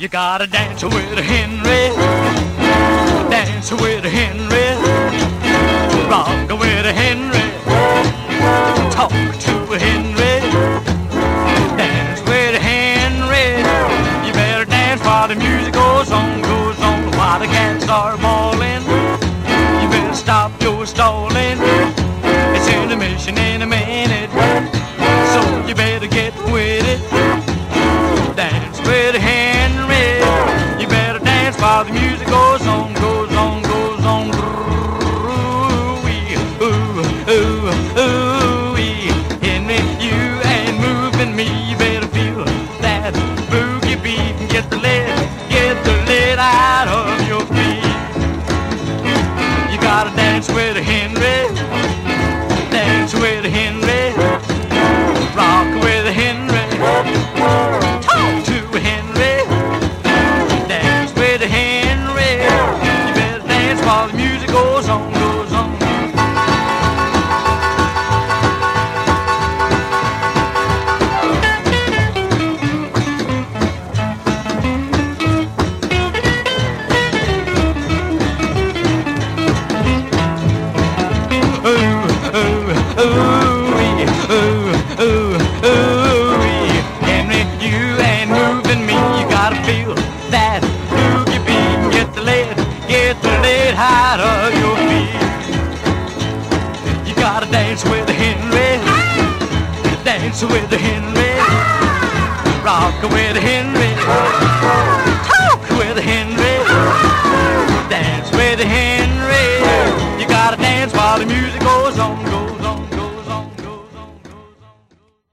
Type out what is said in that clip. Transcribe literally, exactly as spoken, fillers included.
You gotta dance with Henry, dance with Henry, rock with Henry, talk to Henry, dance with Henry. You better dance while the music goes on, goes on, while the cats are bawling. You better stop your stalling, it's intermission in a minute, so you better get with it. Dance with Henry, you better dance while the music goes on, goes on, goes on. Ooh-wee, ooh, ooh, ooh-wee. Henry, you ain't moving me, you better feel that boogie beat and get the lead, get the lead out of your feet. You gotta dance with Henry, dance with Henry, rock with Henry, talk to Henry, dance with Henry. You better dance while the music goes on, goes on. Ooh, ooh, ooh-wee, ooh, ooh, ooh-wee. Henry, you ain't moving me, you gotta feel that boogie beat. Get the lead, get the lead out of your feet. You gotta dance with Henry, dance with Henry, rock with Henry, talk with Henry, dance with Henry. You gotta dance while the music goes on.